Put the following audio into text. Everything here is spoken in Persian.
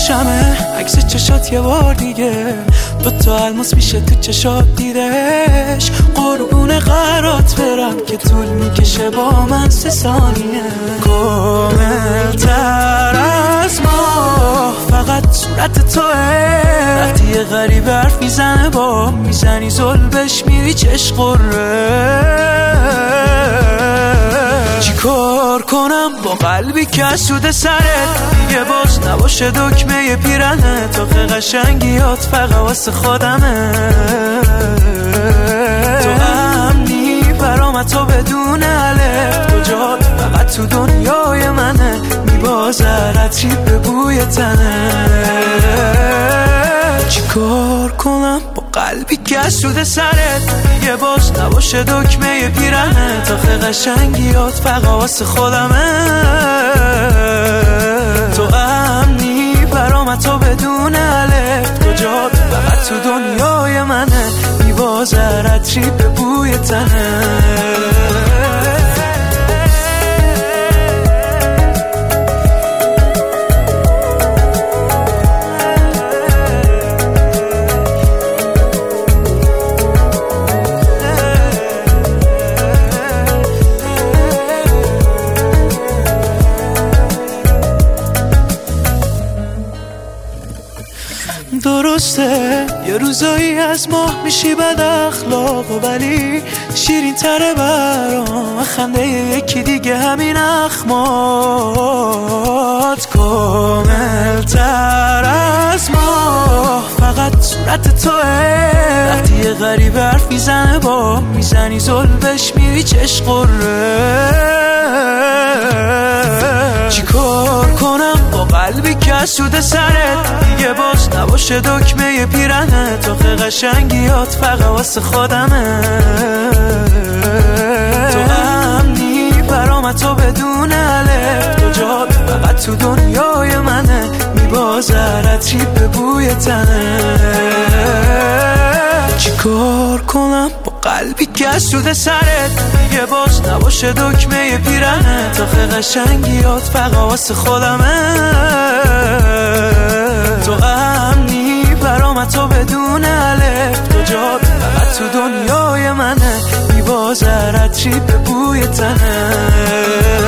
چشمه عکس چشات یه بار دیگه دوتا الماس میشه تو چشات دیدش. قربون قرات برم که طول میکشه با من 3 ثانیه. کامل تر از ما فقط صورت توه. وقتی یه غریب حرف میزنه با میزنی زلبش میری چش قره. چی کار کنم با قلبی که از سود سرت دیگه باز نباشه دکمه پیرنه. تا قشنگیات فقط واسه خودمه. تو امنی برام تو بدون الف. تو جا فقط تو دنیای منه. میبازرت به بوی تنه. چی کار کنم با قلبی که از سود سرت دیگه باز نباشه دکمه پیرنه. تا قشنگیات فقط واسه خودمه. تو امنی برام تو بدون الف. تو جا فقط تو دنیای منه. میبازرت به بوی تنه. درسته یه روزایی از ماه میشی بد اخلاق ولی شیرین تره برام خنده یکی دیگه همین اخمات. کامل تر از ما فقط صورت توه. وقتی یه غریب حرف میزنه با میزنی زلبش میری چش قره. چی کار کنم با قلبی که از سود سرت دیگه باز نباشه دکمه پیرنه. تا قشنگیات فقط واسه خودمه. تو امنی برام تو بدون الف. تو جا فقط تو دنیای منه. میبازرت به بوی تنه. چی کار کنم با قلبی که از سود سرت دیگه باز نباشه دکمه پیرنه. تا قشنگیات فقط واسه خودمه. تو امنی برام تو بدون الف. تو جا فقط تو دنیای منه. میبازرت به بوی تنه.